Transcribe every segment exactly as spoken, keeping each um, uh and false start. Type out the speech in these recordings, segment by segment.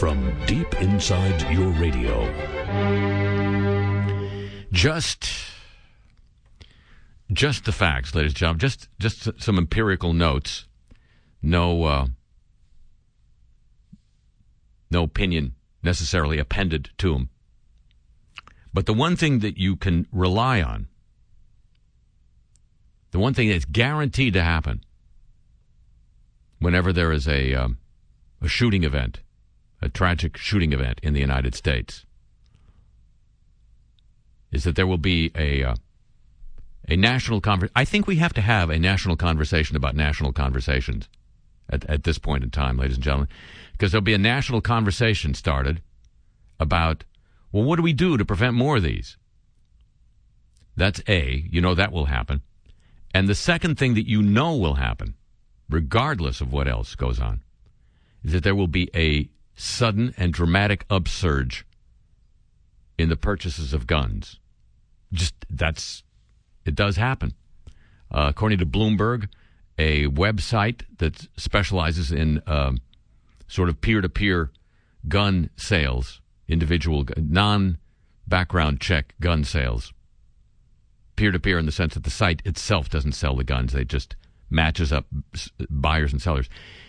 from deep inside your radio. Just, just the facts, ladies and gentlemen. Just, just some empirical notes. No, uh, no opinion necessarily appended to them. But the one thing that you can rely on, the one thing that's guaranteed to happen whenever there is a um, a shooting event, a tragic shooting event in the United States, is that there will be a uh, a national conversation. I think we have to have a national conversation about national conversations at, at this point in time, ladies and gentlemen, because there'll be a national conversation started about, well, what do we do to prevent more of these? That's A. You know that will happen. And the second thing that you know will happen, regardless of what else goes on, is that there will be a sudden and dramatic upsurge in the purchases of guns. Just, that's, it does happen. Uh, according to Bloomberg, a website that specializes in um, sort of peer-to-peer gun sales, individual, non-background check gun sales, peer-to-peer in the sense that the site itself doesn't sell the guns. They just matches up buyers and sellers.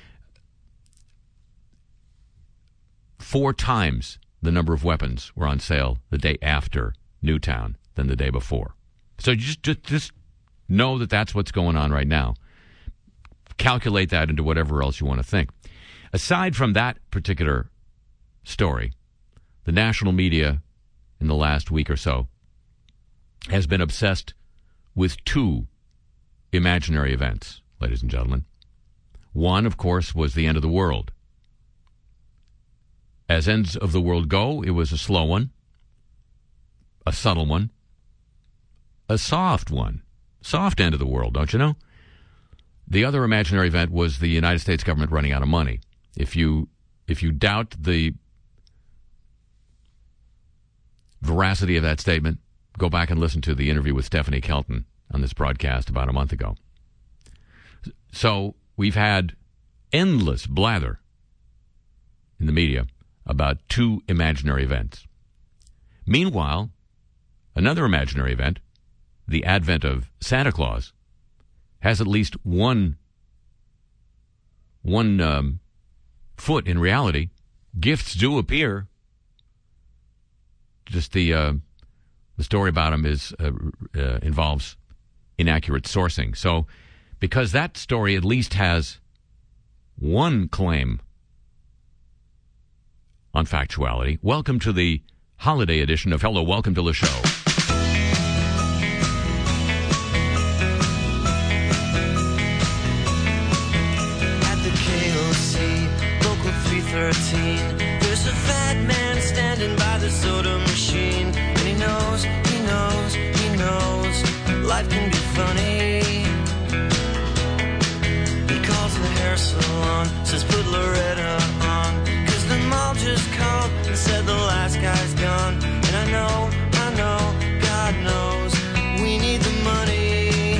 Four times the number of weapons were on sale the day after Newtown than the day before. So you just, just, just know that that's what's going on right now. Calculate that into whatever else you want to think. Aside from that particular story, the national media in the last week or so has been obsessed with two imaginary events, ladies and gentlemen. One, of course, was the end of the world. As ends of the world go, it was a slow one, a subtle one, a soft one. Soft end of the world, don't you know? The other imaginary event was the United States government running out of money. If you if you doubt the veracity of that statement, go back and listen to the interview with Stephanie Kelton on this broadcast about a month ago. So we've had endless blather in the media about two imaginary events. Meanwhile, another imaginary event, the advent of Santa Claus, has at least one, one um, foot in reality. Gifts do appear. Just the uh, the story about him is uh, uh, involves inaccurate sourcing. So, because that story at least has one claim on factuality, welcome to the holiday edition of Hello, Welcome to the Show. At the K O C, local three thirteen, there's a fat man standing by the soda machine, and he knows, he knows, he knows, life can be funny. He calls the hair salon, says put Loretta on, cause the mall just called and said the last guy's gone. And I know, I know, God knows, we need the money.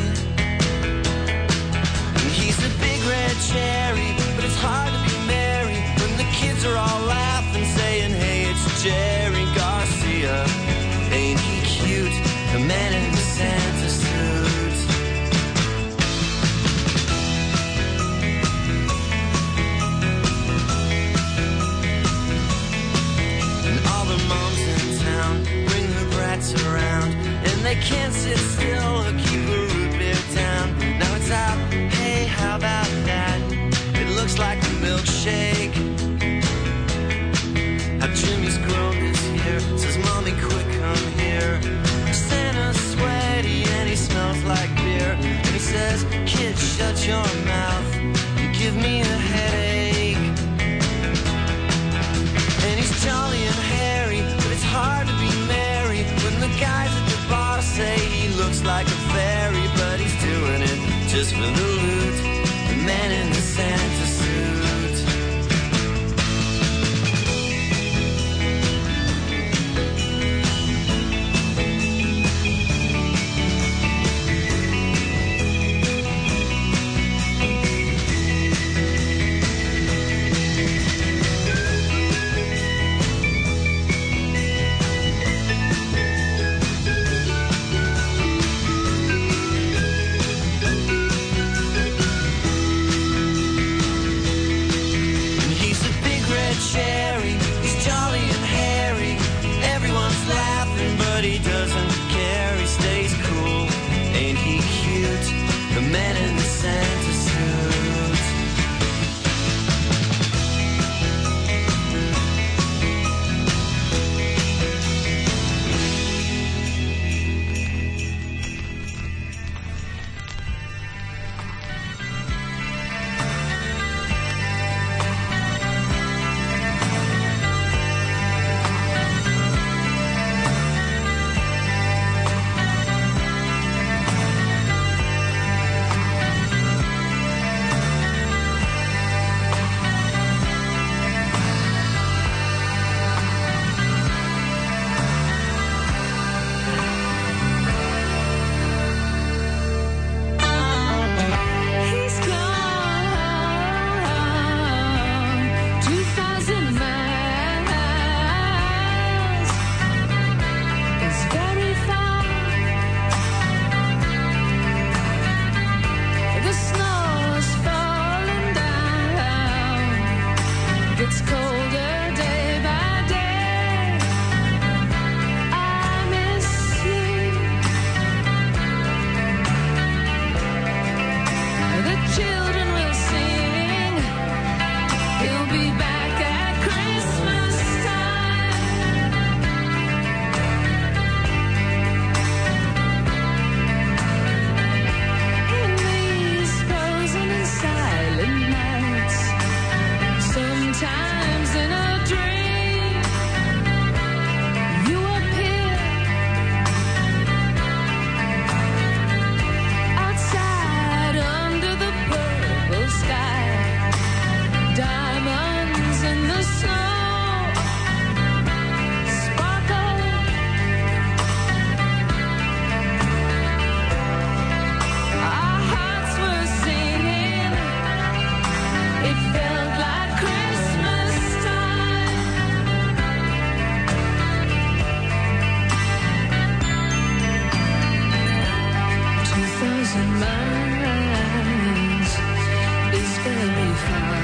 And he's a big red cherry, but it's hard to be merry when the kids are all laughing, saying, hey, it's Jerry Garcia. Ain't he cute? The man in the Santa suit. And all the moms in town bring their brats around, and they can't sit still or keep a root beer down. Now it's out, hey, how about that? It looks like a milkshake. How Jimmy's grown this year, says mommy quick come here. Santa's sweaty and he smells like beer, and he says, kid, shut your mouth, you give me a headache. And he's jolly and hairy, but it's hard to be merry when the guys at the bar say he looks like a fairy, but he's doing it just for the loot, the man in the Santa suit.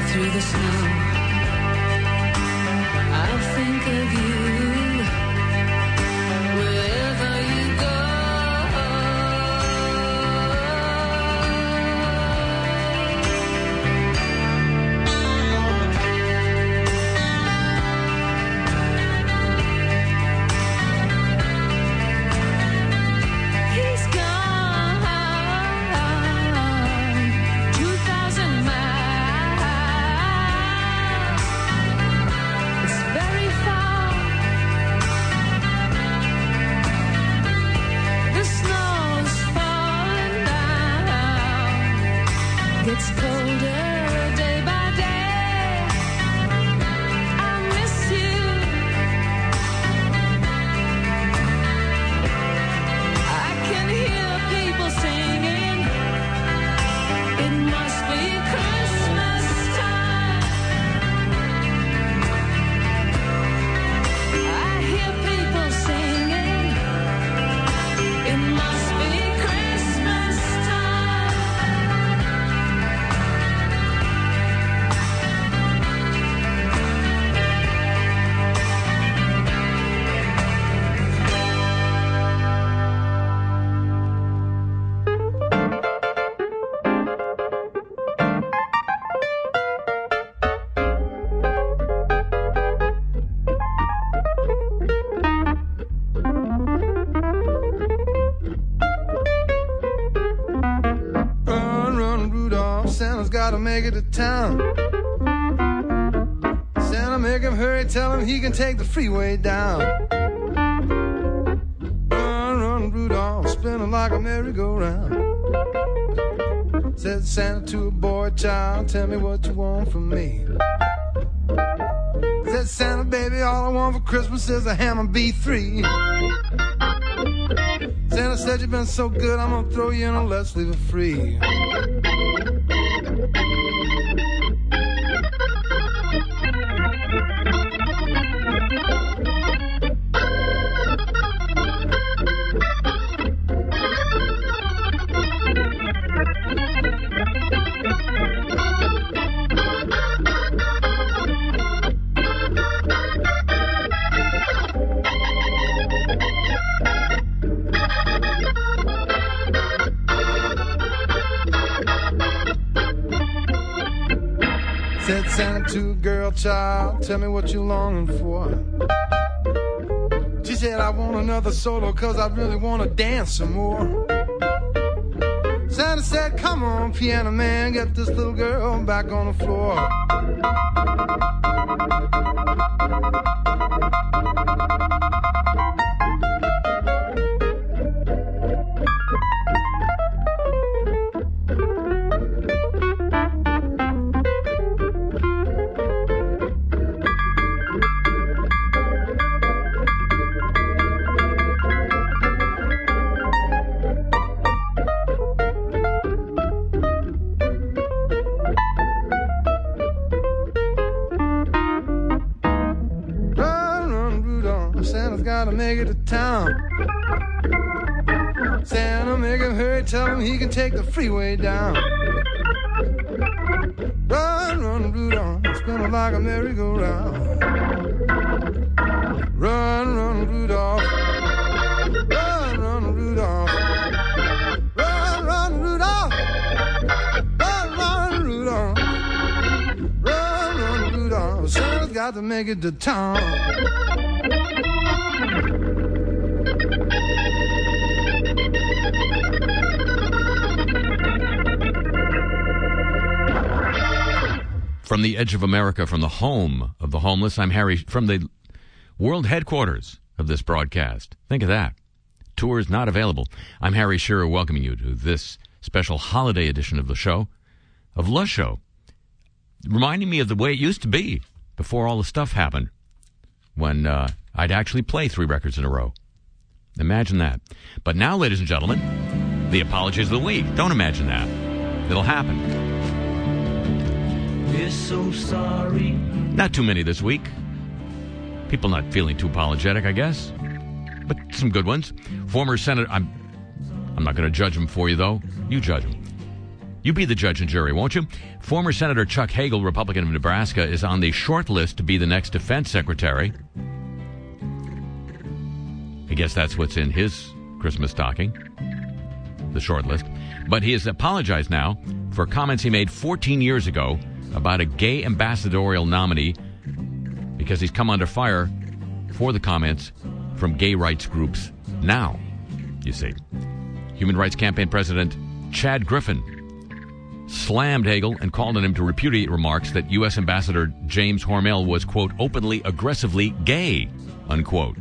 through the snow. I'll think of you wherever you go. He's gone two thousand miles. It's very far. The snow's falling down. Gets colder day by day. I miss you. I can hear people singing. It must be Christmas time. I hear people singing. It must be Christmas time. Run, run, Rudolph, Santa's gotta make it to town. Santa, make him hurry, tell him he can take the freeway down. Run, run, Rudolph, spinning like a merry-go-round. Said Santa to a boy child, tell me what you want from me. Said Santa, baby, all I want for Christmas is a Hammer B three. Santa said, you've been so good, I'm gonna throw you in a Let's Leave It Free. Said Santa to a girl child, tell me what you're longing for. She said, I want another solo, cause I really wanna dance some more. Santa said, come on, piano man, get this little girl back on the floor. Run, run, Rudolph, Santa's gotta make it to town. Santa, make him hurry, tell him he can take the freeway down. Run, run, Rudolph, spinning like a merry-go-round. Run, run, Rudolph. Run, run, Rudolph. Run, run, Rudolph. Run, run, Rudolph. Run, run, Rudolph. Santa's got to make it to town. From the edge of America, from the home of the homeless, I'm Harry, from the world headquarters of this broadcast. Think of that. Tours not available. I'm Harry Shearer, welcoming you to this special holiday edition of the show, of Le Show. Reminding me of the way it used to be before all the stuff happened, when uh, I'd actually play three records in a row. Imagine that. But now, ladies and gentlemen, the apologies of the week. Don't imagine that. It'll happen. We're so sorry. Not too many this week. People not feeling too apologetic, I guess. But some good ones. Former Senator... I'm, I'm not going to judge him for you, though. You judge him. You be the judge and jury, won't you? Former Senator Chuck Hagel, Republican of Nebraska, is on the short list to be the next defense secretary. I guess that's what's in his Christmas stocking, the short list. But he has apologized now for comments he made fourteen years ago about a gay ambassadorial nominee because he's come under fire for the comments from gay rights groups now, you see. Human Rights Campaign President Chad Griffin slammed Hagel and called on him to repudiate remarks that U S Ambassador James Hormel was, quote, openly, aggressively gay, unquote.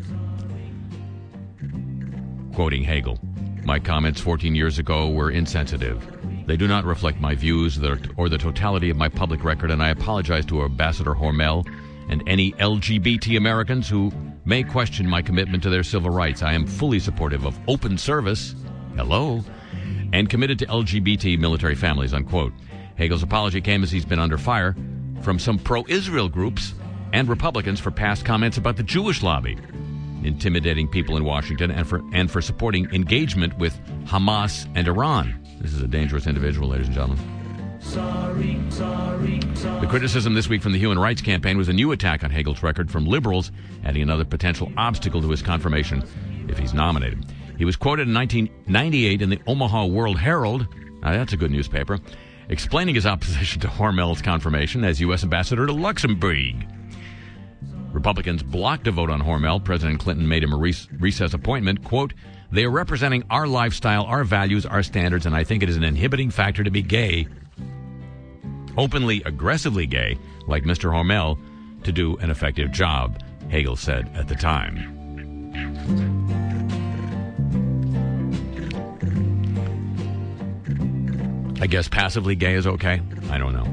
Quoting Hagel, my comments fourteen years ago were insensitive. They do not reflect my views or the totality of my public record, and I apologize to Ambassador Hormel and any L G B T Americans who may question my commitment to their civil rights. I am fully supportive of open service, hello, and committed to L G B T military families, unquote. Hagel's apology came as he's been under fire from some pro-Israel groups and Republicans for past comments about the Jewish lobby, intimidating people in Washington, and for and for supporting engagement with Hamas and Iran. This is a dangerous individual, ladies and gentlemen. Sorry, sorry, sorry. The criticism this week from the Human Rights Campaign was a new attack on Hagel's record from liberals, adding another potential obstacle to his confirmation if he's nominated. He was quoted in nineteen ninety-eight in the Omaha World Herald, now that's a good newspaper, explaining his opposition to Hormel's confirmation as U S ambassador to Luxembourg. Republicans blocked a vote on Hormel. President Clinton made him a rec- recess appointment. Quote, they are representing our lifestyle, our values, our standards, and I think it is an inhibiting factor to be gay, openly, aggressively gay, like Mister Hormel, to do an effective job, Hagel said at the time. I guess passively gay is okay. I don't know.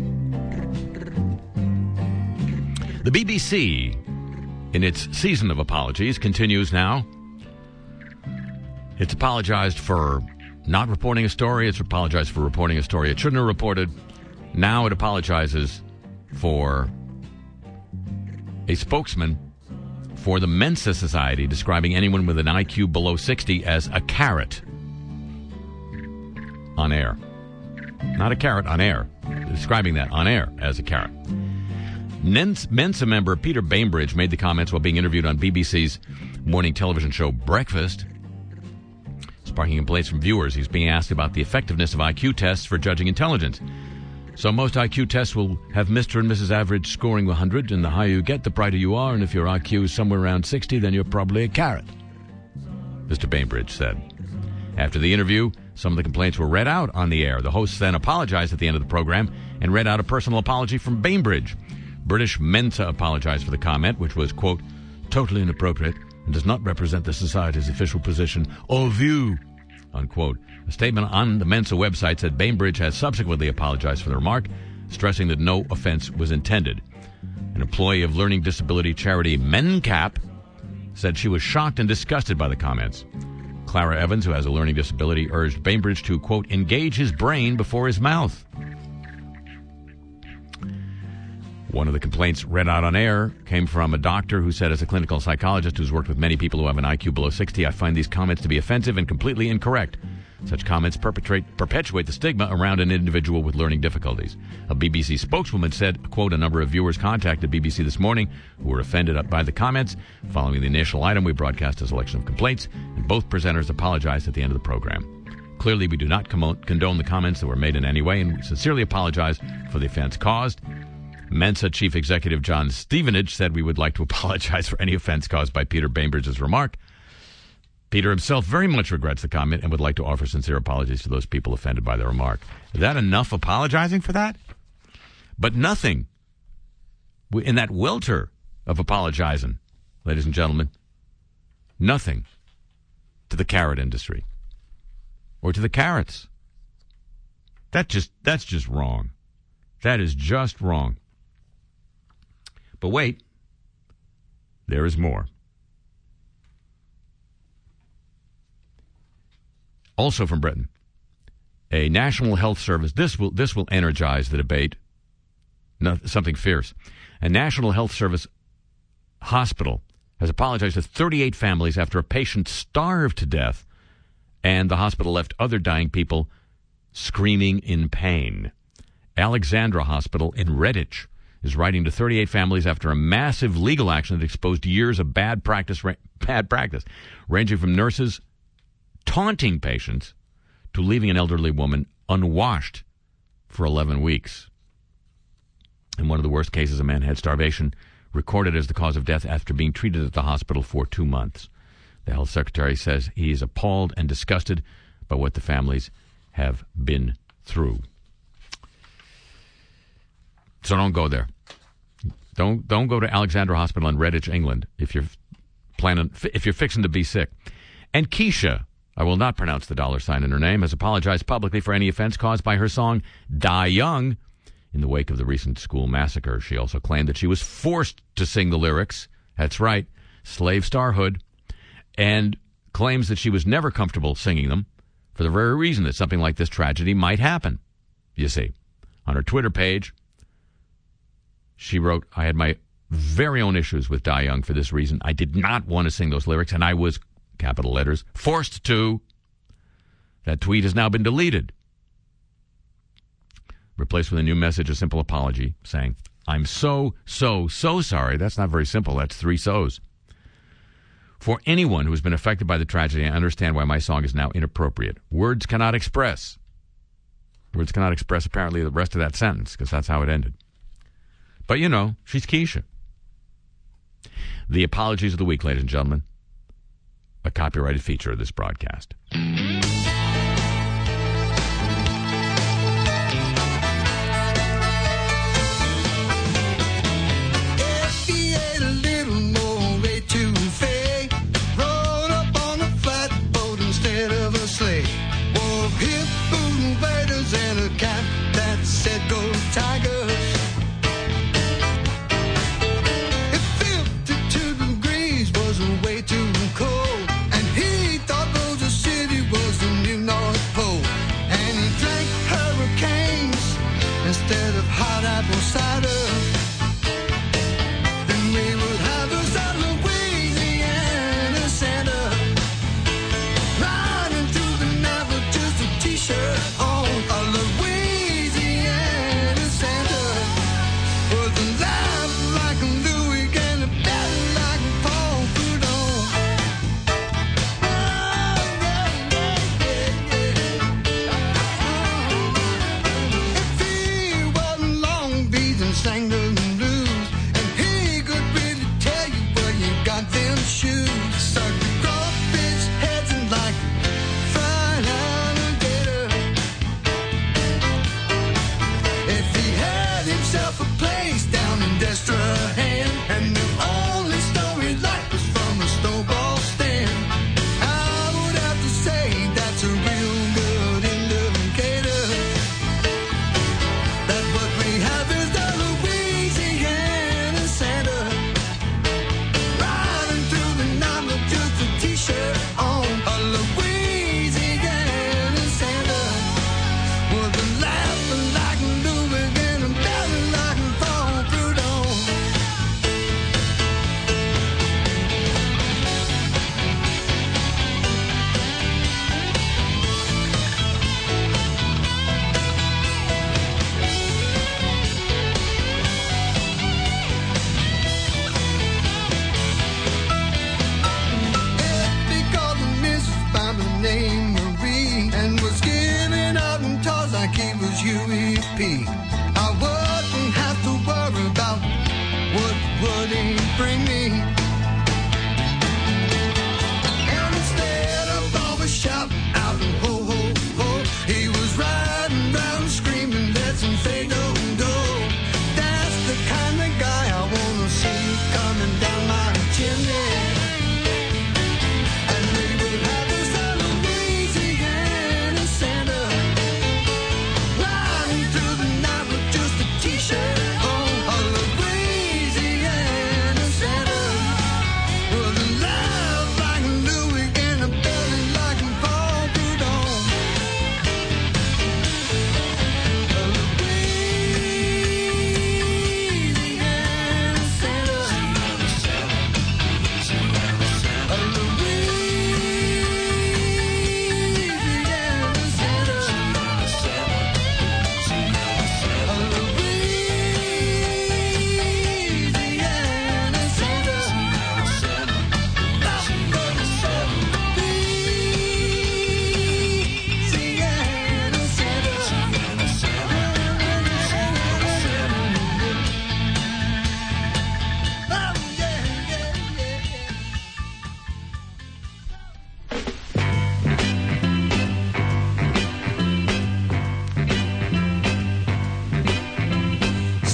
The B B C, in its season of apologies, continues now. It's apologized for not reporting a story. It's apologized for reporting a story it shouldn't have reported. Now it apologizes for a spokesman for the Mensa Society describing anyone with an I Q below sixty as a carrot on air. Not a carrot on air. Describing that on air as a carrot. Mensa member Peter Bainbridge made the comments while being interviewed on B B C's morning television show Breakfast, sparking complaints from viewers. He's being asked about the effectiveness of I Q tests for judging intelligence. So most I Q tests will have Mister and Missus Average scoring one hundred, and the higher you get, the brighter you are, and if your I Q is somewhere around sixty, then you're probably a carrot, Mister Bainbridge said. After the interview, some of the complaints were read out on the air. The hosts then apologized at the end of the program and read out a personal apology from Bainbridge. British Mensa apologized for the comment, which was, quote, totally inappropriate and does not represent the Society's official position or view, unquote. A statement on the Mensa website said Bainbridge has subsequently apologized for the remark, stressing that no offense was intended. An employee of learning disability charity MenCap said she was shocked and disgusted by the comments. Clara Evans, who has a learning disability, urged Bainbridge to, quote, engage his brain before his mouth. One of the complaints read out on air came from a doctor who said, as a clinical psychologist who's worked with many people who have an I Q below sixty, I find these comments to be offensive and completely incorrect. Such comments perpetrate, perpetuate the stigma around an individual with learning difficulties. A B B C spokeswoman said, quote, a number of viewers contacted B B C this morning who were offended by the comments. Following the initial item, we broadcast a selection of complaints, and both presenters apologized at the end of the program. Clearly, we do not com- condone the comments that were made in any way, and we sincerely apologize for the offense caused. Mensa Chief Executive John Stevenage said we would like to apologize for any offense caused by Peter Bainbridge's remark. Peter himself very much regrets the comment and would like to offer sincere apologies to those people offended by the remark. Is that enough apologizing for that? But nothing in that welter of apologizing, ladies and gentlemen, nothing to the carrot industry or to the carrots. That just that's just wrong. That is just wrong. But wait, there is more. Also from Britain, a National Health Service, this will this will energize the debate, no, something fierce. A National Health Service hospital has apologized to thirty-eight families after a patient starved to death, and the hospital left other dying people screaming in pain. Alexandra Hospital in Redditch is writing to thirty-eight families after a massive legal action that exposed years of bad practice, ra- bad practice, ranging from nurses taunting patients to leaving an elderly woman unwashed for eleven weeks. In one of the worst cases, a man had starvation recorded as the cause of death after being treated at the hospital for two months. The health secretary says he is appalled and disgusted by what the families have been through. So don't go there. Don't don't go to Alexandra Hospital in Redditch, England, if you're planning if you're fixing to be sick. And Keisha, I will not pronounce the dollar sign in her name, has apologized publicly for any offense caused by her song Die Young in the wake of the recent school massacre. She also claimed that she was forced to sing the lyrics. That's right, slave starhood, and claims that she was never comfortable singing them for the very reason that something like this tragedy might happen. You see, on her Twitter page, she wrote, I had my very own issues with Die Young for this reason. I did not want to sing those lyrics, and I was, capital letters, forced to. That tweet has now been deleted. Replaced with a new message, a simple apology, saying, I'm so, so, so sorry. That's not very simple. That's three so's. For anyone who has been affected by the tragedy, I understand why my song is now inappropriate. Words cannot express. Words cannot express, apparently, the rest of that sentence, because that's how it ended. But, you know, she's Keisha. The apologies of the week, ladies and gentlemen. A copyrighted feature of this broadcast. Riding through the night with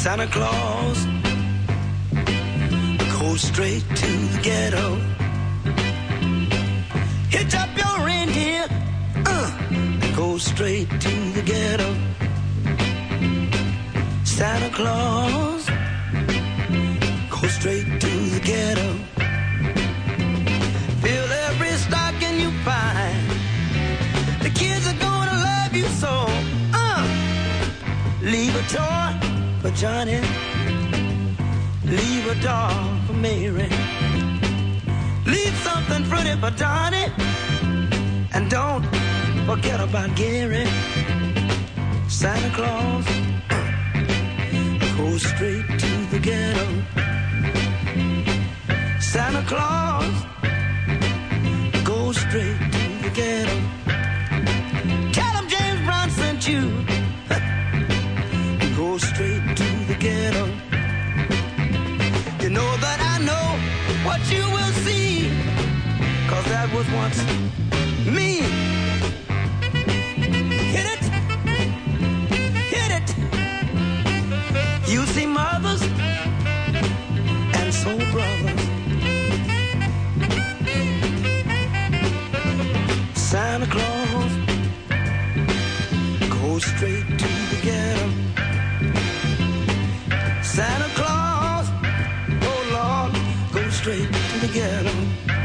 Santa Claus goes straight to the ghetto. Hitch up your reindeer, uh, go straight to the ghetto. Santa Claus go straight to the ghetto. Fill every stocking you find. The kids are gonna love you so. Uh, leave a toy for Johnny. Leave a doll for Mary. Leave something pretty for Donnie. And don't forget about Gary. Santa Claus go straight to the ghetto. Santa Claus go straight to the ghetto. Tell him James Brown sent you. Go straight to the ghetto. You know that I know what you will see, 'cause that was once me. Hit it, hit it. You see mothers and soul brothers. Santa Claus go straight to the ghetto. Santa Claus, oh Lord, go straight to the ghetto.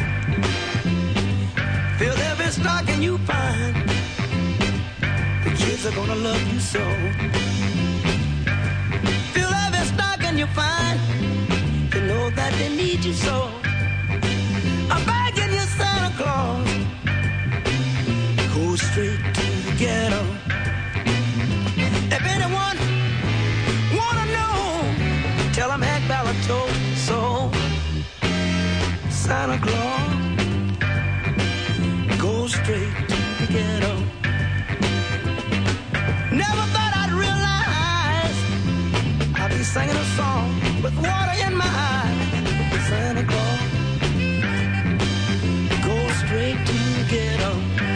Fill every stocking you find. The kids are gonna love you so. Fill every stocking you find. You know that they need you so. I'm begging you, Santa Claus, go straight to the ghetto. If anyone wanna know, tell them Hank Ballard told me so. Santa Claus go straight to the ghetto. Never thought I'd realize I'd be singing a song with water in my eyes. Santa Claus go straight to the ghetto.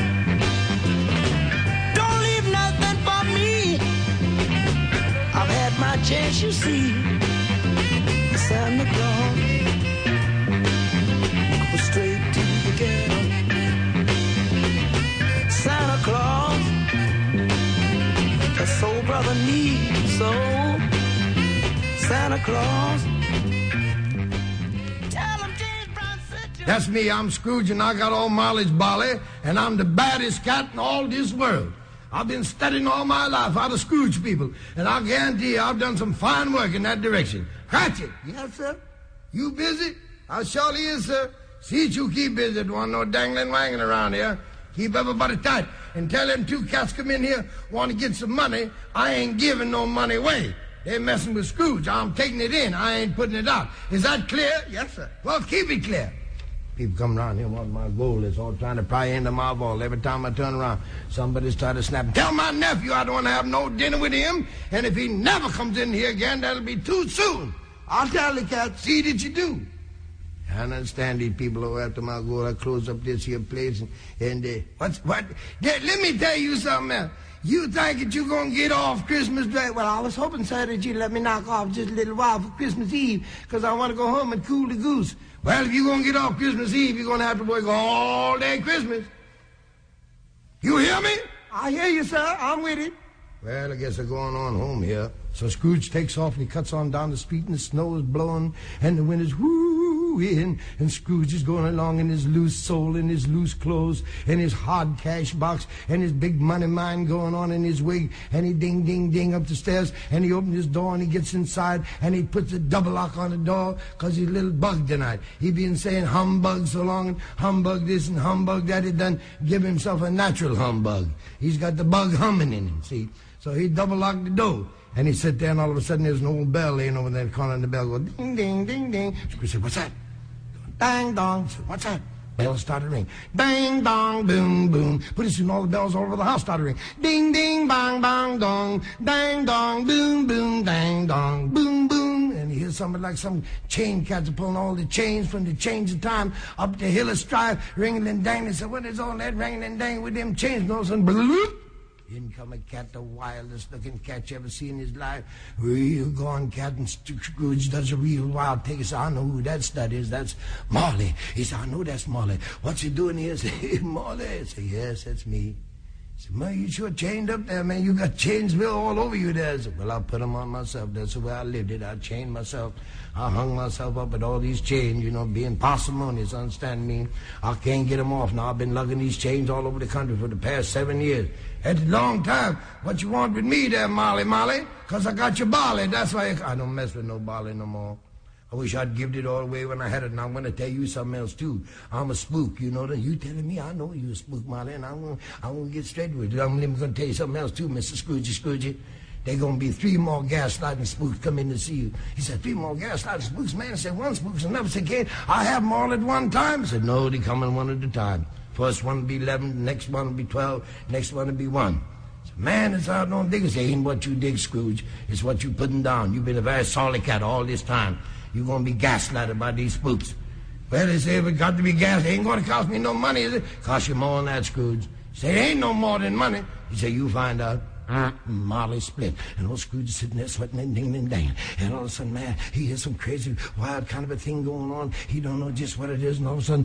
Don't leave nothing for me. I've had my chance, you see. Santa Claus go straight to the ghetto. Santa Claus, a soul brother needs so. Santa Claus, tell him James Brown said to. That's me, I'm Scrooge, and I got all mileage Bolly, and I'm the baddest cat in all this world. I've been studying all my life how to Scrooge people, and I guarantee you I've done some fine work in that direction. Cratchit. Yes, sir? You busy? I surely is, sir. See that you keep busy. Don't want no dangling wangling around here. Keep everybody tight. And tell them two cats come in here, want to get some money. I ain't giving no money away. They're messing with Scrooge. I'm taking it in. I ain't putting it out. Is that clear? Yes, sir. Well, keep it clear. People come around here want my gold list, all trying to pry into my vault. Every time I turn around, somebody's trying to snap. Tell my nephew I don't want to have no dinner with him, and if he never comes in here again, that'll be too soon. I'll tell the cat, see that you do. I understand these people who after my gold, I close up this here place, and, and uh, what's, what? Yeah, let me tell you something else. You think that you're going to get off Christmas Day? Well, I was hoping, sir, that you'd let me knock off just a little while for Christmas Eve, because I want to go home and cool the goose. Well, if you're going to get off Christmas Eve, you're going to have to work all day Christmas. You hear me? I hear you, sir. I'm with it. Well, I guess they're going on home here. So Scrooge takes off and he cuts on down the street, and the snow is blowing and the wind is whoo-in, and Scrooge is going along in his loose soul and his loose clothes and his hard cash box and his big money mine going on in his wig, and he ding, ding, ding up the stairs, and he opens his door and he gets inside and he puts a double lock on the door because he's a little bugged tonight. He been saying humbug so long and humbug this and humbug that, he done give himself a natural humbug. He's got the bug humming in him, see? So he double locked the door. And he sat there, and all of a sudden there's an old bell laying over there corner, and the bell goes ding, ding, ding, ding. Scrooge said, what's that? Dang dong. Said, what's that? Bell started ringing. Ding dong, boom, boom. Pretty soon all the bells all over the house started ringing. Ding, ding, bang, bang, dong. Dang dong, boom, boom, dang dong, boom, boom. And he hears something like some chain cats are pulling all the chains from the change of time up the hill of strife, ringing and dangling. He said, what is all that ringing and dangling with them chains? And all of a sudden, bloop. In come a cat, the wildest looking cat you ever seen in his life. Real gone cat, and Scrooge does a real wild take. He said, I know who that stud is. That's Marley. He said, I know that's Marley. What's he doing here? I said, Marley. I said, yes, that's me. He said, man, you sure chained up there, man. You got chains built all over you there. I said, well, I put them on myself. That's the way I lived it. I chained myself. I hung myself up with all these chains, you know, being parsimonious, understand me? I can't get them off now. I've been lugging these chains all over the country for the past seven years. That's a long time. What you want with me there, Molly, Molly? Because I got your barley. That's why I, I don't mess with no barley no more. I wish I'd give it all away when I had it. And I'm going to tell you something else, too. I'm a spook, you know that. You telling me I know you a spook, Molly, and I'm going I'm to get straight with you. I'm going to tell you something else, too, Mister Scroogey, Scroogey. There going to be three more gaslighting spooks come in to see you. He said, three more gaslighting spooks? Man, I said, one spook's enough. I said, can't I have them all at one time? I said, no, they coming one at a time. First one will be eleven, the next one will be twelve, next one will be one. I said, man, it's out on dig. I said, ain't what you dig, Scrooge. It's what you putting down. You've been a very sorry cat all this time. You're going to be gaslighted by these spooks. Well, they say if it got to be gas, it ain't going to cost me no money, is it? Cost you more than that, Scrooge. He said, it ain't no more than money. He said, you find out. Uh, Marley split, and old Scrooge is sitting there sweating and ding and dang. And all of a sudden, man, he hears some crazy, wild kind of a thing going on. He don't know just what it is, and all of a sudden,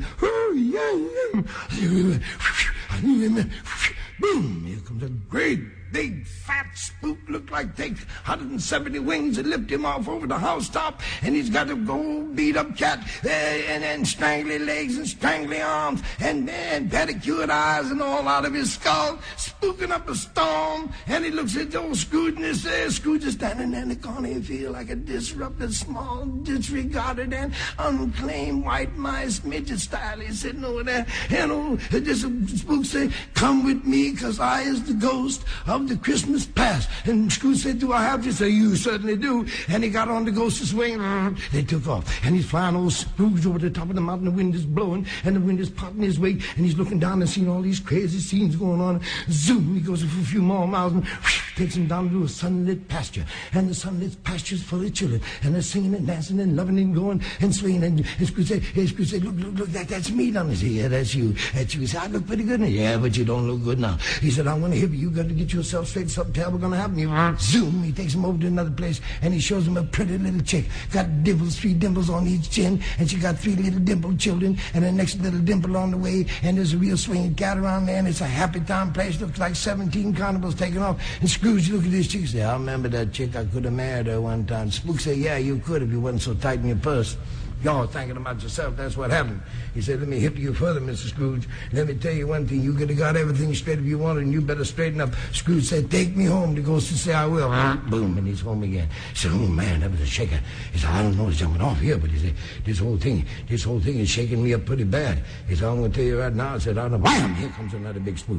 boom! Here comes a great, big, fat spook. Looked like take one hundred seventy wings and lift him off over the housetop. And he's got a gold beat-up cat uh, and, and strangly legs and strangly arms and, and pedicured eyes and all out of his skull, spooking up a storm. And he looks at old Scrooge and he says, Scrooge is standing there in the corner. He feel like a disrupted, small, disregarded, and unclaimed white mice midget style. He's sitting over there. And old this spook say, come with me, because I is the ghost of the Christmas past. And Scrooge said, do I have to? Say, you certainly do. And he got on the ghost's wing. They took off. And he's flying old Scrooge over the top of the mountain. The wind is blowing, and the wind is potting his way. And he's looking down and seeing all these crazy scenes going on. Zoom, he goes a few more miles and whoosh, takes him down to a sunlit pasture. And the sunlit pasture's full of children. And they're singing and dancing and loving and going and swinging. And, and Scrooge said, hey, Scrooge said, look, look, look, that, that's me down there. Yeah, that's you. That's you. He said, I look pretty good. Yeah, but you don't look good now. He said, I'm going to hit you. You got to get yourself straight. Something terrible going to happen. You zoom. He takes him over to another place, and he shows him a pretty little chick. Got dimples, three dimples on each chin, and she got three little dimpled children, and the next little dimple on the way, and there's a real swinging cat around there, and it's a happy time place. Looks like seventeen carnivals taking off. And Scrooge look at this chick and say, I remember that chick. I could have married her one time. Spook say, yeah, you could if you wasn't so tight in your purse. Y'all thinking about yourself. That's what happened. He said, let me hit you further, Mister Scrooge. Let me tell you one thing. You could have got everything straight if you wanted, and you better straighten up. Scrooge said, take me home. The ghost said, I will. Boom, and he's home again. He said, oh, man, that was a shaker. He said, I don't know what's jumping off here, but he said, this whole thing, this whole thing is shaking me up pretty bad. He said, I'm going to tell you right now. I said, I don't know. Wham! Here comes another big spook.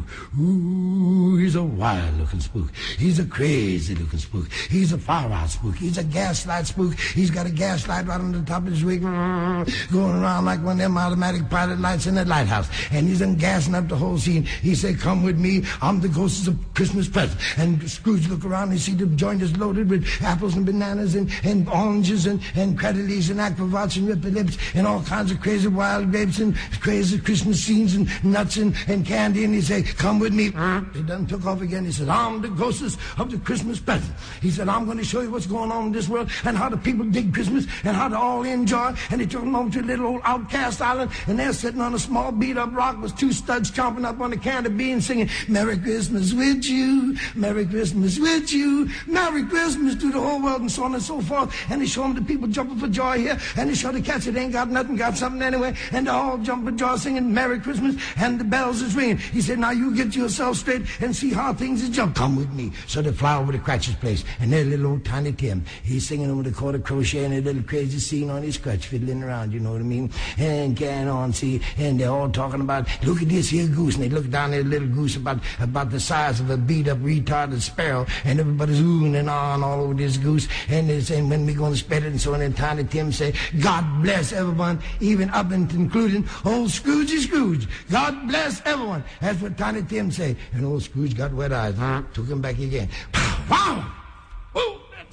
Ooh, he's a wild-looking spook. He's a crazy-looking spook. He's a far-out spook. He's a gaslight spook. He's got a gaslight right on the top of his wig, going around like one of them automatic pilot lights in a lighthouse. And he's gassing up the whole scene. He said, come with me. I'm the ghost of Christmas present. And Scrooge look around and see the joint is loaded with apples and bananas and, and oranges and, and cradlees and aquavats and ripper-lips and all kinds of crazy wild grapes and crazy Christmas scenes and nuts and, and candy. And he said, come with me. He done took off again. He said, I'm the ghost of the Christmas present. He said, I'm going to show you what's going on in this world and how the people dig Christmas and how to all enjoy. And he took them over to a little old outcast island, and they're sitting on a small beat-up rock with two studs chomping up on a can of beans singing, Merry Christmas with you, Merry Christmas with you, Merry Christmas to the whole world, and so on and so forth. And they show them the people jumping for joy here, and they show the cats that ain't got nothing, got something anyway, and they all jump for joy singing Merry Christmas, and the bells is ringing. He said, now you get yourself straight and see how things is jump. Come with me. So they fly over to Cratchit's place, and there's little old Tiny Tim. He's singing over the quarter crochet and a little crazy scene on his crutch, fiddling around, you know what I mean? And carrying on, see, and they're all talking about, look at this here goose, and they look down at a little goose about about the size of a beat-up, retarded sparrow, and everybody's oohing and on all over this goose, and they're saying, when we going to spread it, and so on, and Tiny Tim say, God bless everyone, even up and including old Scroogey Scrooge. God bless everyone. That's what Tiny Tim say. And old Scrooge got wet eyes, huh? Took him back again. Wow! Whoa!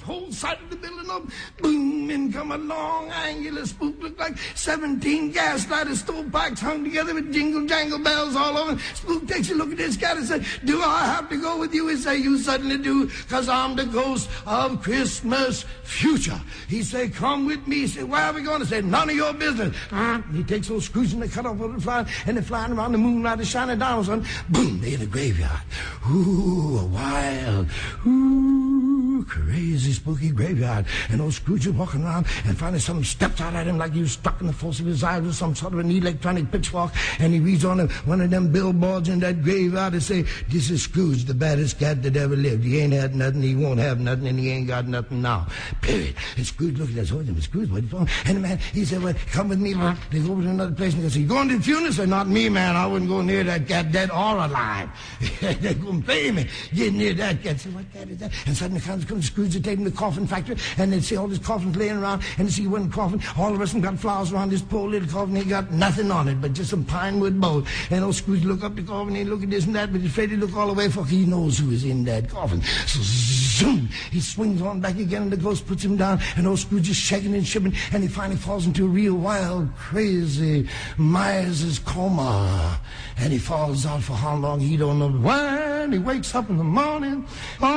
whole side of the building up. Boom, in come a long, angular spook, looked like seventeen gaslighted stovepipes hung together with jingle jangle bells all over. Spook takes a look at this cat and said, do I have to go with you? He say, you certainly do, because I'm the ghost of Christmas future. He say, come with me. He say, where are we going? He say, none of your business. He takes those screws and they cut off all the flying, and they're flying around the moonlight and shining down on something. Boom, they're in the graveyard. Ooh, a wild, ooh, crazy, spooky graveyard. And old Scrooge is walking around, and finally something steps out at him like he was stuck in the force of his eyes with some sort of an electronic pitchfork, and he reads on one of them billboards in that graveyard and say, this is Scrooge, the baddest cat that ever lived. He ain't had nothing, he won't have nothing, and he ain't got nothing now. Period. And Scrooge looked at us, oh, Scrooge, what are you doing? And the man, he said, well, come with me, man. They go over to another place, and they say, you going to the funeral? I said, not me, man. I wouldn't go near that cat, dead or alive. They're going to pay me. Get near that cat. I said, what cat is that? And suddenly comes, comes Scrooge to take him to the coffin factory, and they'd see all these coffins laying around, and they see one coffin, all the rest of them got flowers around this poor little coffin. He got nothing on it but just some pine wood bowl. And old Scrooge look up the coffin, and he look at this and that, but he's afraid to look all the way, for he knows who is in that coffin. So zoom, he swings on back again, and the ghost puts him down, and old Scrooge is shaking and shivering, and he finally falls into a real wild, crazy Myers' coma. And he falls out for how long, he don't know. When he wakes up in the morning,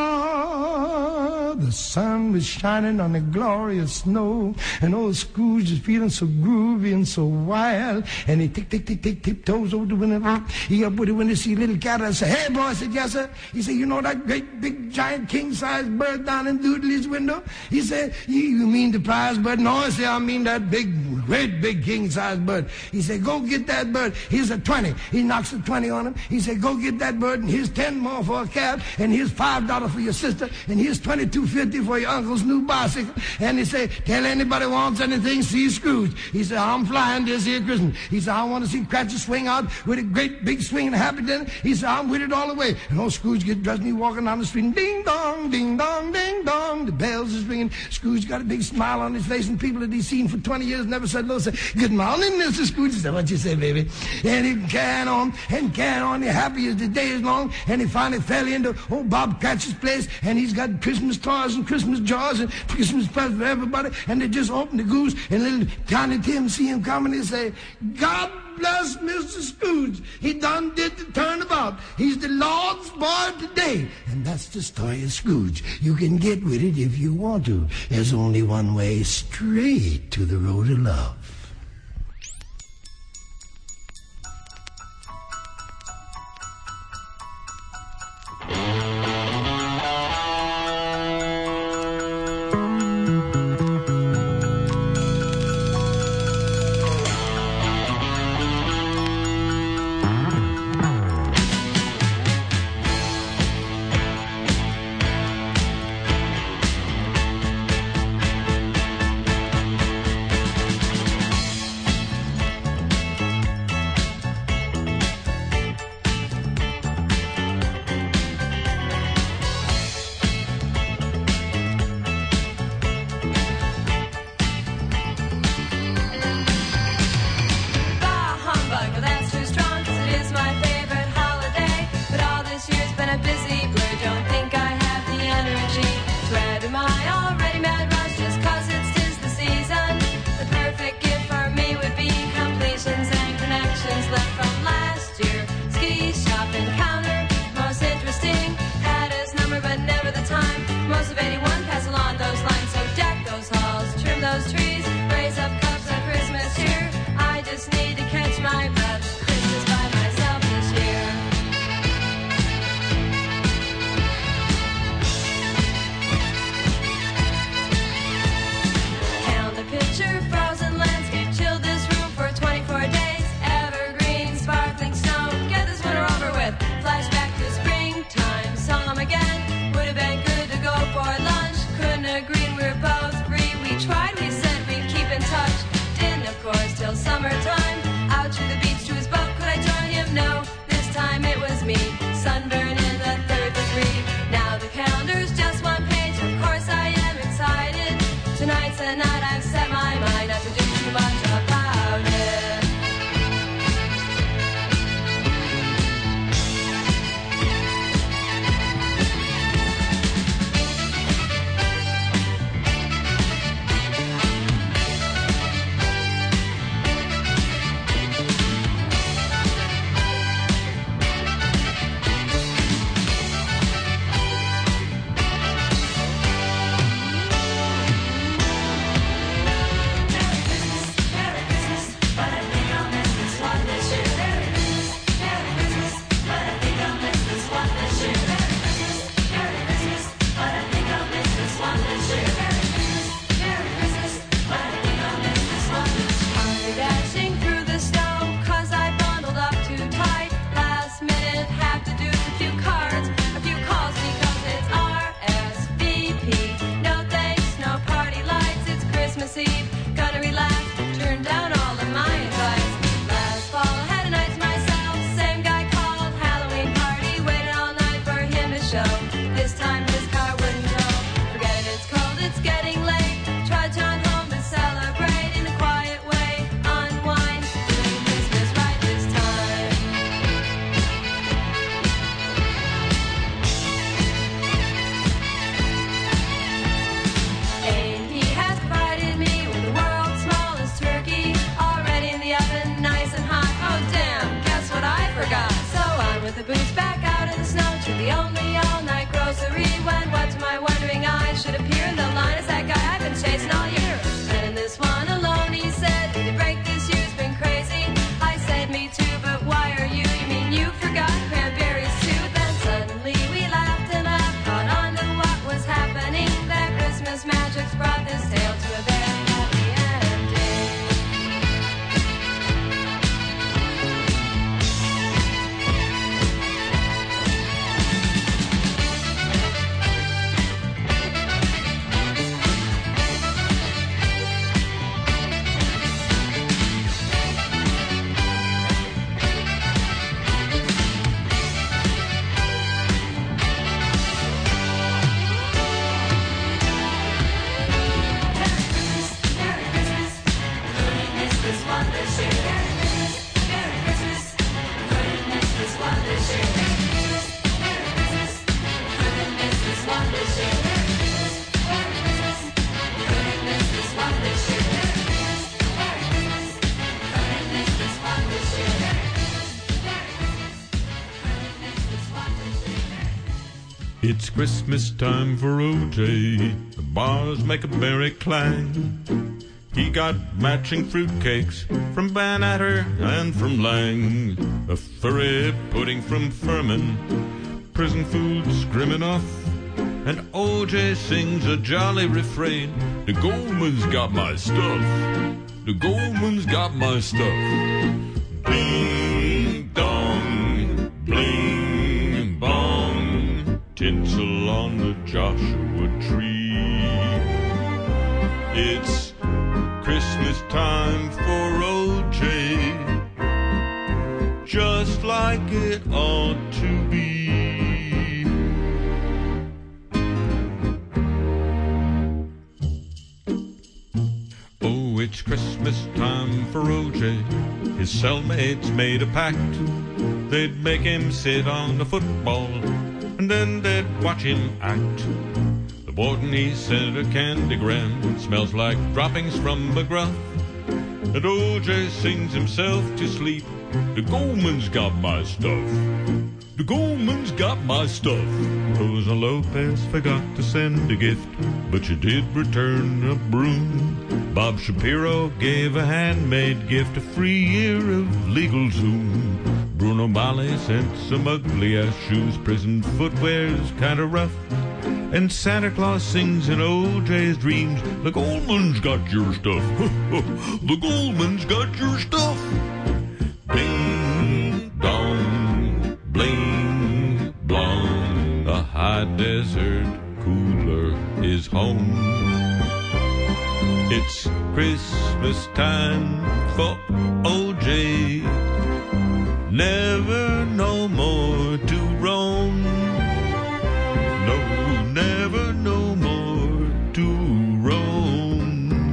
oh, the sun was shining on the glorious snow, and old Scrooge is feeling so groovy and so wild, and he tick, tick, tick, tick, tiptoes over the window. He up with the window, see a little cat, and say, hey, boy. I said, yes, sir. He said, you know that great, big, giant, king-sized bird down in Doodley's window? He said, you, you mean the prize bird? No, I said, I mean that big, great, big, king-sized bird. He said, go get that bird. Here's a twenty. He knocks a twenty on him. He said, go get that bird, and here's ten more for a cab, and here's five dollars for your sister, and here's twenty-two fifty for your uncle's new bicycle. And he said, tell anybody wants anything, see Scrooge. He said, I'm flying this here Christmas. He said, I want to see Cratchit swing out with a great big swing and happy dinner. He said, I'm with it all the way. And old Scrooge gets dressed, and he walking down the street, and ding dong, ding dong, ding dong. The bells is ringing. Scrooge got a big smile on his face, and people that he's seen for twenty years never said no. Said, good morning, Mister Scrooge. He said, what you say, baby? And he can on and can on, happy as the day is long. And he finally fell into old Bob Cratchit's place, and he's got Christmas toys and Christmas jars and Christmas presents for everybody. And they just opened the goose, and little Tiny Tim see him coming, and say, God bless Mister Scrooge. He done did the turnabout. He's the Lord's boy today. And that's the story of Scrooge. You can get with it if you want to. There's only one way, straight to the road of love. Christmas Eve. Gonna relax, turn down all of my advice. Last fall, I had a night to myself. Same guy called, Halloween party. Waited all night for him to show. This time his car wouldn't go. Forget it, it's cold, it's getting late. Tried to run home to celebrate in a quiet way. Unwind, doing Christmas right this time. A P has provided me with the world's smallest turkey, already in the oven, nice and hot. Oh damn, guess what I forgot? So on with the boots, back out in the snow to the only all-night grocery. When what to my wondering eyes should appear in the line is that guy I've been chasing all year. And in this one alone, he said, "Did you break this year's been crazy?" I said, "Me too, but why are you? You mean you forgot cranberries too?" Then suddenly we laughed and laughed, caught on to what was happening. That Christmas magic's brought this tale to a very happy ending. It's Christmas time for O J. The bars make a merry clang. He got matching fruitcakes from Van Atter and from Lang. A furry pudding from Furman. Prison food's grim enough. And O J sings a jolly refrain. The Goldman's got my stuff. The Goldman's got my stuff. Bing dong, bling bong. Tinsel on the Joshua tree. It's Christmas time for O J, just like it ought to be. Oh, it's Christmas time for O J. His cellmates made a pact. They'd make him sit on the football, and then they'd watch him act. The warden, he sent a candygram, smells like droppings from McGruff. And O J sings himself to sleep. The Goldman's got my stuff. The Goldman's got my stuff. Rosa Lopez forgot to send a gift, but she did return a broom. Bob Shapiro gave a handmade gift, a free year of legal Zoom. Bruno Mali sent some ugly-ass shoes, prison footwear's kinda rough. And Santa Claus sings in O J's dreams, the Goldman's got your stuff. The Goldman's got your stuff. Bing, dong, bling, blong. A high desert cooler is home. It's Christmas time for O J. Never no more to roam. No, never no more to roam.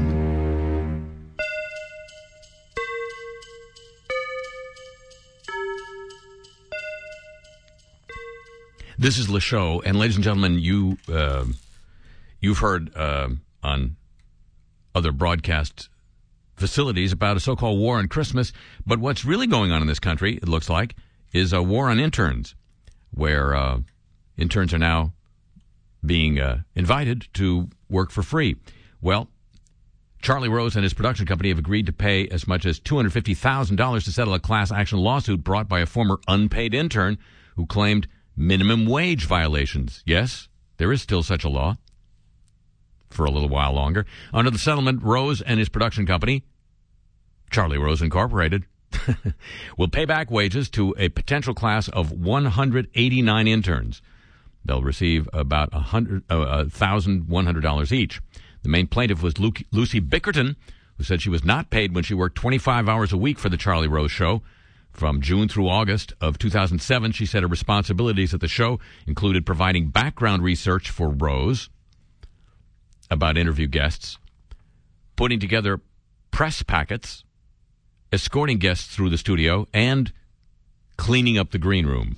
This is Le Show, and ladies and gentlemen, you, uh, you've heard uh, on other broadcast facilities about a so-called war on Christmas, but what's really going on in this country, it looks like, is a war on interns, where uh, interns are now being uh, invited to work for free. Well, Charlie Rose and his production company have agreed to pay as much as two hundred fifty thousand dollars to settle a class action lawsuit brought by a former unpaid intern who claimed minimum wage violations. Yes, there is still such a law. For a little while longer. Under the settlement, Rose and his production company, Charlie Rose Incorporated, will pay back wages to a potential class of one hundred eighty-nine interns. They'll receive about one thousand one hundred dollars each. The main plaintiff was Lu- Lucy Bickerton, who said she was not paid when she worked twenty-five hours a week for the Charlie Rose Show. From June through August of two thousand seven, she said her responsibilities at the show included providing background research for Rose about interview guests, putting together press packets, escorting guests through the studio, and cleaning up the green room.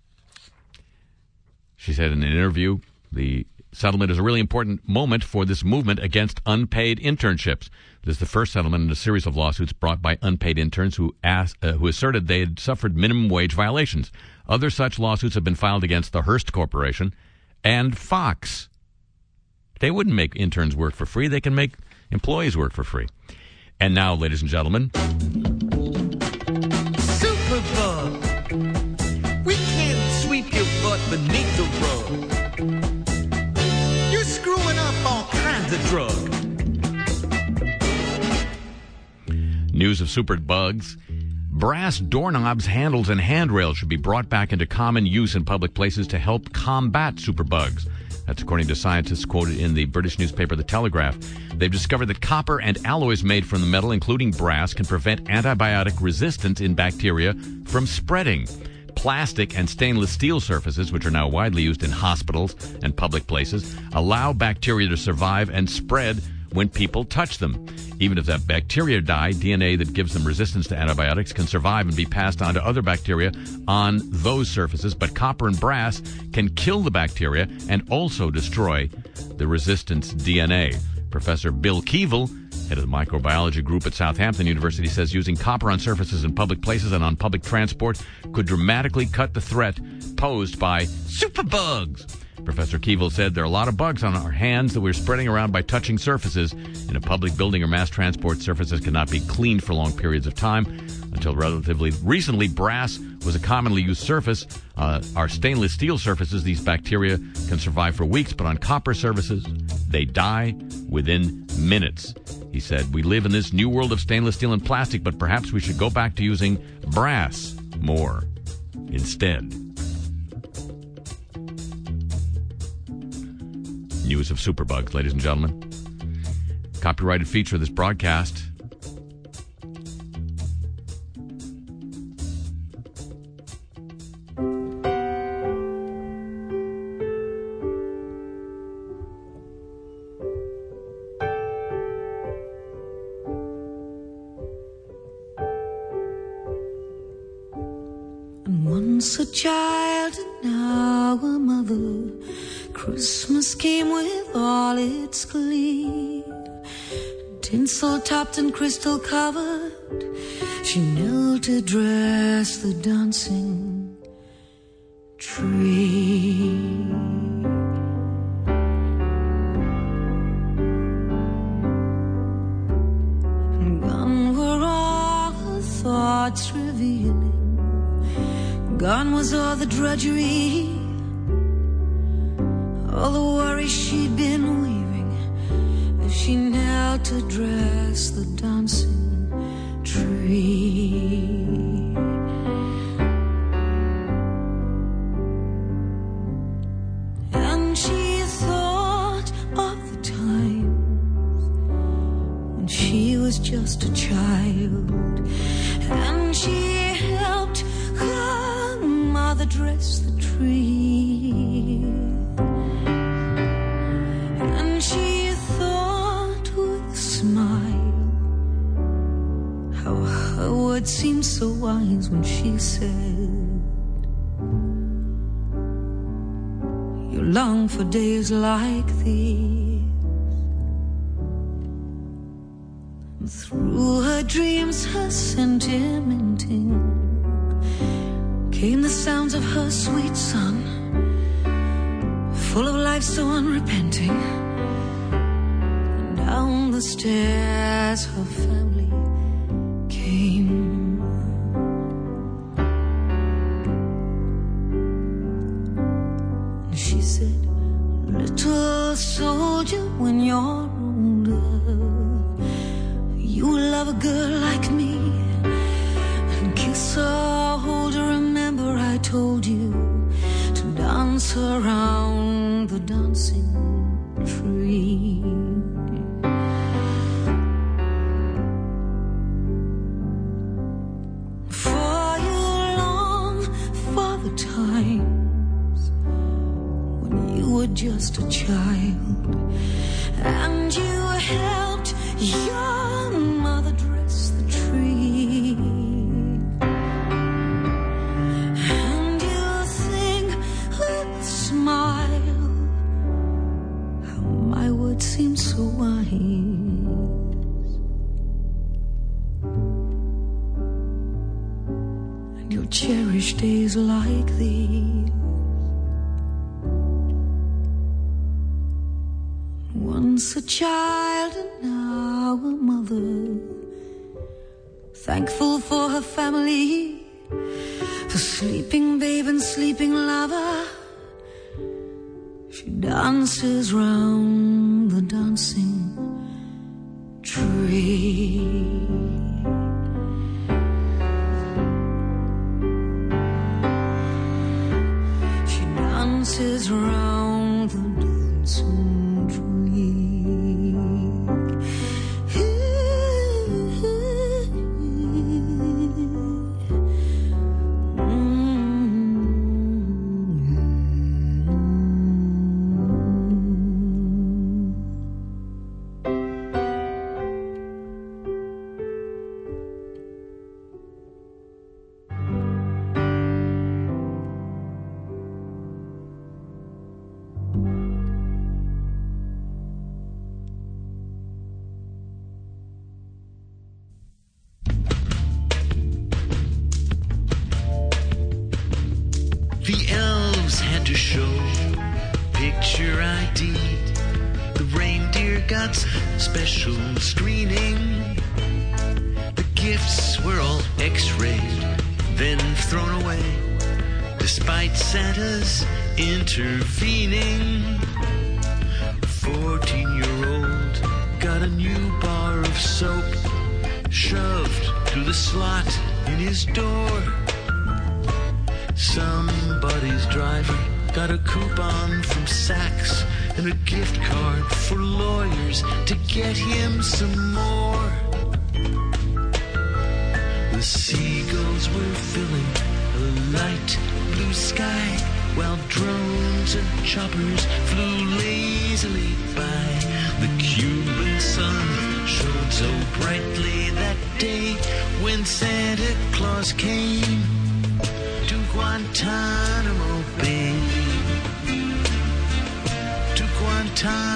She said in an interview, the settlement is a really important moment for this movement against unpaid internships. This is the first settlement in a series of lawsuits brought by unpaid interns who asked, uh, who asserted they had suffered minimum wage violations. Other such lawsuits have been filed against the Hearst Corporation and Fox. They wouldn't make interns work for free. They can make employees work for free. And now, ladies and gentlemen, Superbug. We can't sweep your butt beneath the rug. You're screwing up all kinds of drugs. news of superbugs. Brass doorknobs, handles, and handrails should be brought back into common use in public places to help combat superbugs. That's according to scientists quoted in the British newspaper The Telegraph. They've discovered that copper and alloys made from the metal, including brass, can prevent antibiotic resistance in bacteria from spreading. Plastic and stainless steel surfaces, which are now widely used in hospitals and public places, allow bacteria to survive and spread when people touch them. Even if that bacteria die, D N A that gives them resistance to antibiotics can survive and be passed on to other bacteria on those surfaces. But copper and brass can kill the bacteria and also destroy the resistance D N A. Professor Bill Keevil, head of the microbiology group at Southampton University, says using copper on surfaces in public places and on public transport could dramatically cut the threat posed by superbugs. Professor Keevil said there are a lot of bugs on our hands that we're spreading around by touching surfaces. In a public building or mass transport, surfaces cannot be cleaned for long periods of time. Until relatively recently, brass was a commonly used surface. Uh, our stainless steel surfaces, these bacteria can survive for weeks, but on copper surfaces, they die within minutes. He said, we live in this new world of stainless steel and plastic, but perhaps we should go back to using brass more instead. News of superbugs, ladies and gentlemen. Copyrighted feature of this broadcast. And once a child and now a mother, Christmas came with all its glee. Tinsel topped and crystal covered, she knelt to dress the dancing tree. And gone were all her thoughts revealing, gone was all the drudgery, all the worry she'd been weaving as she knelt to dress the dancing tree. And she thought of the times when she was just a child, and she helped her mother dress the tree. And she thought with a smile how her words seemed so wise when she said, you long for days like these. And through her dreams, her sentimenting, came the sounds of her sweet song, full of life so unrepenting. And down the stairs her family came. And she said, little soldier, when you're older, you will love a girl like me, and kiss her, hold her, remember I told you to dance around the dancing tree. just a child, and you helped your mother dress the tree. And you think with a smile how my words seem so wise. And you'll cherish days like these. Once a child and now a mother, thankful for her family, for sleeping babe and sleeping lover. She dances round the dancing tree. She dances round the dancing tree. The elves had to show picture I D. The reindeer got special screening. The gifts were all x-rayed, then thrown away, despite Santa's intervening. Fourteen-year-old got a new bar of soap shoved through the slot in his door. Somebody's driver got a coupon from Saks and a gift card for lawyers to get him some more. The seagulls were filling a light blue sky, while drones and choppers flew lazily by. The Cuban sun shone so brightly that day when Santa Claus came to Guantanamo Bay. To Guantanamo